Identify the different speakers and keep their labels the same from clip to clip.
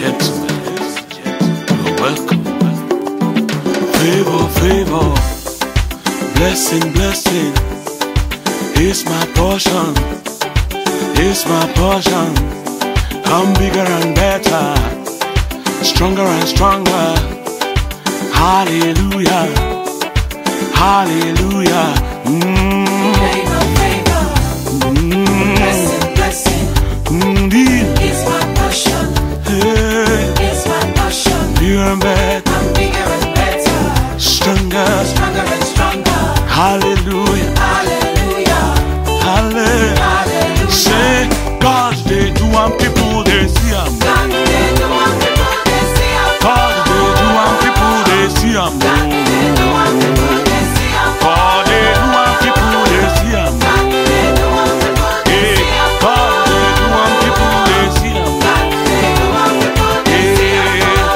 Speaker 1: gentlemen, you're welcome. Favor, favor, blessing, blessing, it's my portion, it's my portion. I'm bigger and better, stronger and stronger. Hallelujah, hallelujah.
Speaker 2: Favor, favor, blessing, blessing, it's my portion, it's my portion.
Speaker 1: Bigger and better,
Speaker 2: I'm bigger and better,
Speaker 1: stronger,
Speaker 2: stronger and stronger.
Speaker 1: hallelujah,
Speaker 2: Hallelujah,
Speaker 1: hallelujah.
Speaker 2: hallelujah.
Speaker 1: Say, God, they do and people they see am.
Speaker 2: God, they do want people, they see I'm
Speaker 1: God, they do and people they see am.
Speaker 2: God, they do want people, they see I'm
Speaker 1: God, they do and people they see am.
Speaker 2: God, they do want people, they
Speaker 1: Hey,
Speaker 2: see I'm
Speaker 1: God, they do and people they see am.
Speaker 2: God, they do want people, they see I'm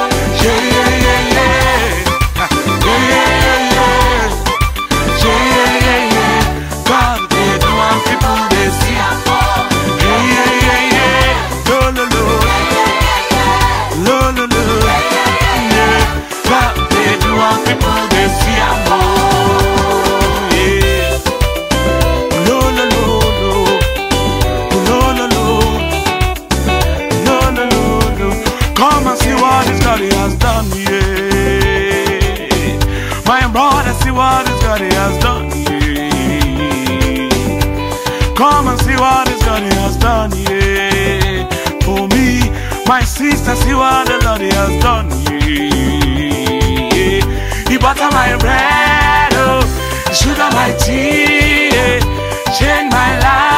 Speaker 1: God, they do and people they see am. God, they do and people they see am. Come and see what this God has done, yeah. My brother, see what this God has done, yeah. Come and see what this God has done, yeah. For me, my sister, see what the Lord has done, yeah. He butter my bread, oh, he sugar my tea, yeah. Change my life.